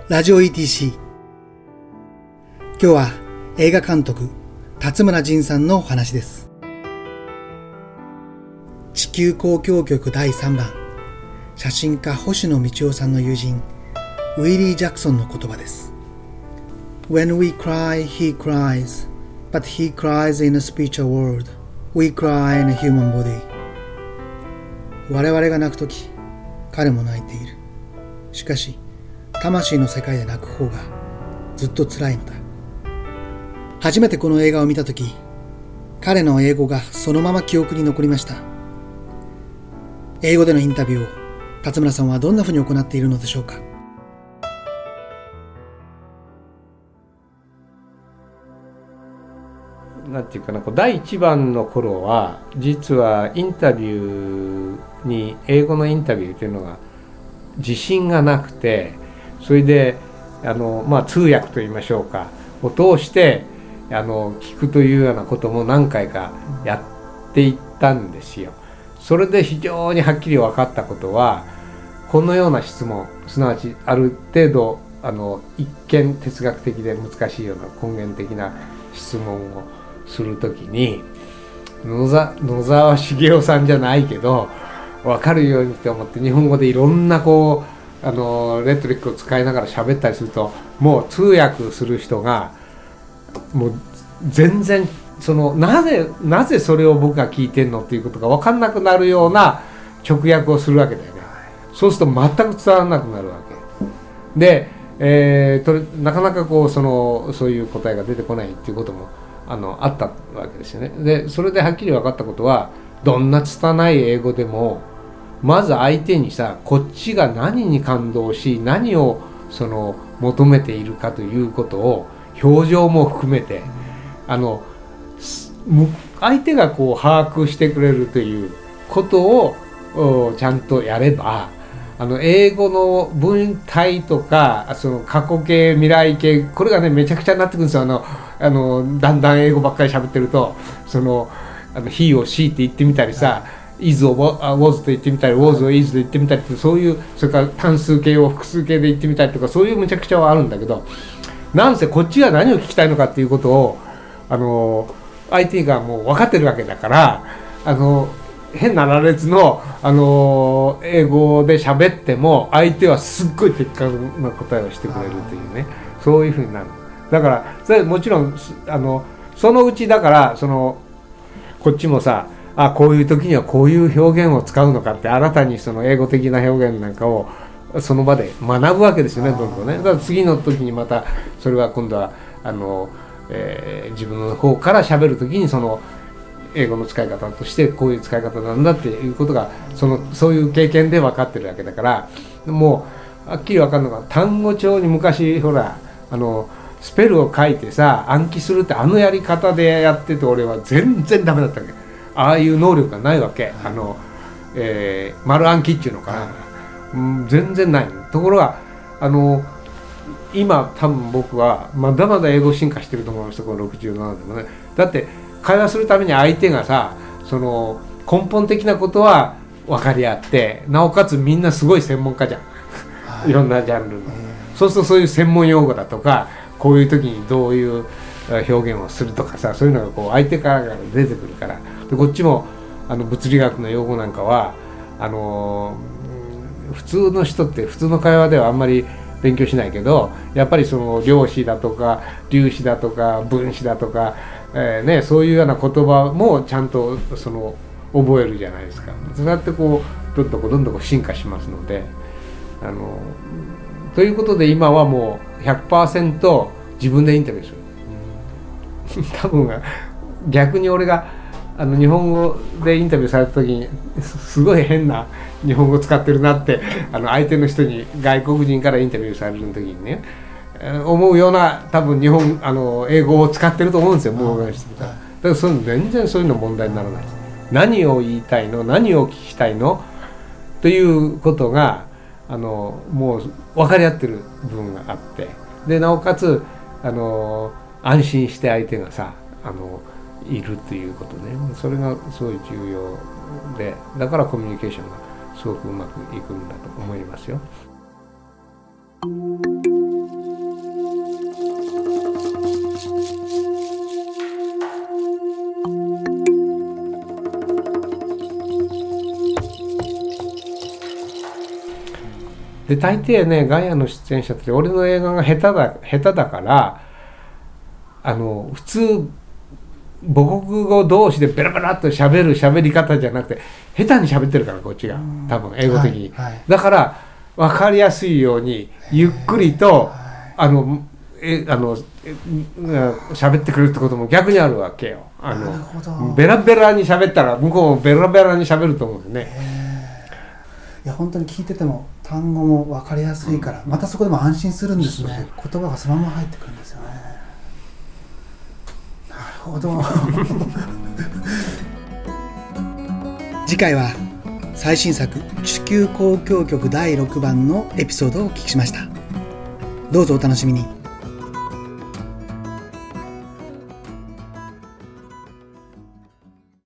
ラジオ ETC。 今日は映画監督辰村仁さんのお話です。地球交響曲第3番、写真家星野道夫さんの友人ウィリー・ジャクソンの言葉です。 When we cry, he cries, but he cries in a spiritual world. We cry in a human body. 我々が泣くとき、彼も泣いている。しかし魂の世界で泣く方がずっと辛いのだ。初めてこの映画を見たとき、彼の英語がそのまま記憶に残りました。英語でのインタビューを辰村さんはどんなふうに行っているのでしょうか。 なんていうかな、第1番の頃は実はインタビューに英語のインタビューというのが自信がなくて、それで通訳といいましょうかを通して聞くというようなことも何回かやっていったんですよ。それで非常にはっきり分かったことは、このような質問、すなわちある程度一見哲学的で難しいような根源的な質問をするときに、野沢茂雄さんじゃないけど分かるようにと思って日本語でいろんなレトリックを使いながら喋ったりすると、もう通訳する人がもう全然なぜそれを僕が聞いてんのっていうことが分かんなくなるような直訳をするわけだよね。そうすると全く伝わらなくなるわけで、なかなかそういう答えが出てこないっていうこともあったわけですよね。でそれではっきり分かったことは、どんな拙い英語でもまず相手にこっちが何に感動し何を求めているかということを表情も含めて相手が把握してくれるということをちゃんとやれば、英語の文体とか過去形未来形、これがねめちゃくちゃになってくるんですよ。だんだん英語ばっかり喋ってるとhe を she って言ってみたりis を was と言ってみたり was を is と言ってみたりって、それから単数形を複数形で言ってみたりとか、そういうむちゃくちゃはあるんだけど、なんせこっちが何を聞きたいのかっていうことを相手がもう分かってるわけだから、変な羅列の、英語で喋っても相手はすっごい的確な答えをしてくれるというね、そういうふうになる。だからそれもちろんそのうちだからこっちもこういう時にはこういう表現を使うのかって、新たに英語的な表現なんかをその場で学ぶわけですよね、どんどんね。だから次の時にまたそれは今度は自分の方から喋る時に英語の使い方としてこういう使い方なんだっていうことがそういう経験で分かってるわけだから、もうはっきり分かるのが、単語帳に昔ほらスペルを書いて暗記するってやり方でやってて、俺は全然ダメだったわけ。ああいう能力がないわけ。丸暗記っていうのかな、全然ない。ところが今多分僕はまだまだ英語進化してると思います。この67でもね。だって会話するために相手が根本的なことは分かり合って、なおかつみんなすごい専門家じゃん、いろんなジャンルの。そうするとそういう専門用語だとか、こういう時にどういう表現をするとかそういうのが相手から出てくるから。でこっちも物理学の用語なんかは普通の人って普通の会話ではあんまり勉強しないけど、やっぱり量子だとか粒子だとか分子だとか、そういうような言葉もちゃんと覚えるじゃないですか。そうやってどんどん進化しますので、ということで今はもう 100% 自分でインタビューする。多分逆に俺が日本語でインタビューされた時にすごい変な日本語使ってるなって相手の人に、外国人からインタビューされる時にね思うような、多分英語を使ってると思うんですよ、僕がしてみたら。だから全然そういうの問題にならないです。何を言いたいの、何を聞きたいのということがもう分かり合ってる部分があって、でなおかつ安心して相手がいるということね。それがすごい重要で、だからコミュニケーションがすごくうまくいくんだと思いますよ。 で大抵ねガイアの出演者って俺の映画が下手だから普通母国語同士でベラベラっと喋り方じゃなくて下手に喋ってるからこっちが多分英語的に、はいはい、だから分かりやすいようにゆっくりと喋ってくるってことも逆にあるわけよ。ベラベラに喋ったら向こうもベラベラに喋ると思うよね。 いや本当に聞いてても単語も分かりやすいから、またそこでも安心するんですね。言葉がそのまま入ってくるんですよね。なるほど次回は最新作地球交響曲第6番のエピソードをお聞きしました。どうぞお楽しみに。